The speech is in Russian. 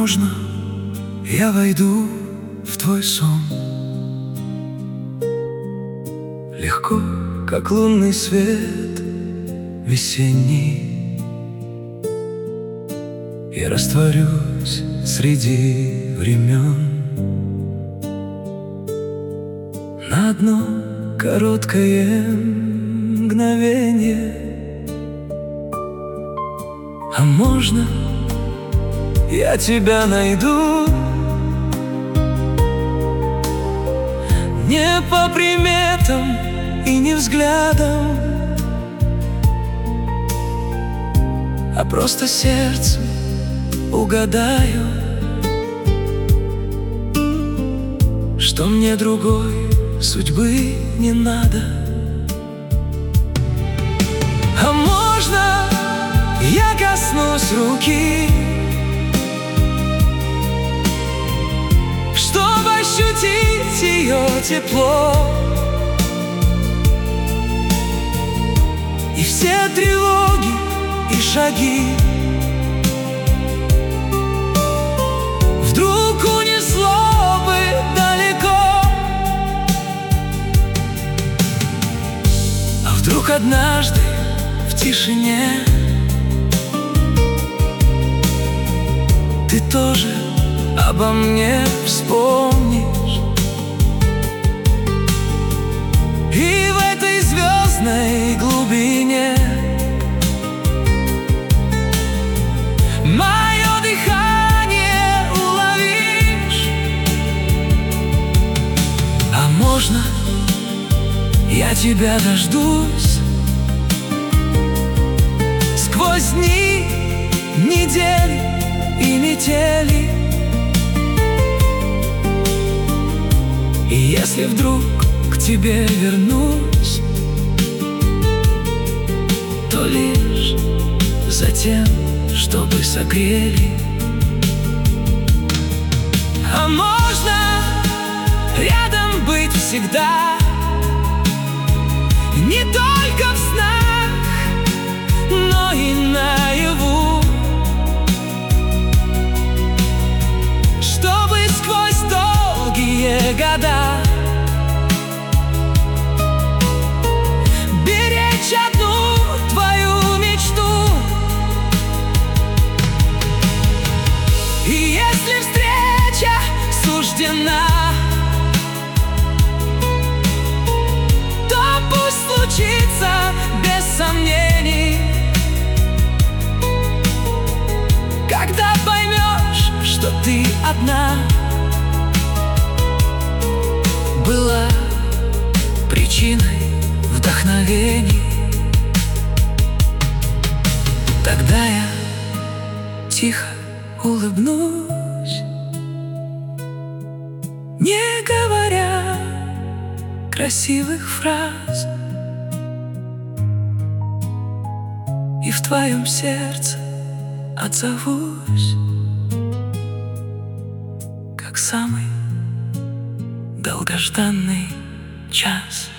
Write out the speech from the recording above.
можно я войду в твой сон? Легко, как лунный свет весенний, я растворюсь среди времен. На одно короткое мгновенье. А можно я тебя найду? Не по приметам и не взглядам, а просто сердцем угадаю, что мне другой судьбы не надо. А можно я коснусь руки, чтобы ощутить ее тепло, и все тревоги и шаги вдруг унесло бы далеко. А вдруг однажды в тишине ты тоже обо мне вспомнишь, и в этой звездной глубине мое дыхание уловишь. А можно я тебя дождусь сквозь дни, недели и метели? И если вдруг к тебе вернусь, то лишь за тем, чтобы согрели. А можно рядом быть всегда, не только в снах, но и наяву, чтобы сквозь долгие года беречь одну твою мечту. И если встреча суждена, то пусть случится без сомнений. Когда поймешь, что ты одна была причиной вдохновений, тогда я тихо улыбнусь, не говоря красивых фраз, и в твоем сердце отзовусь, как самый долгожданный час.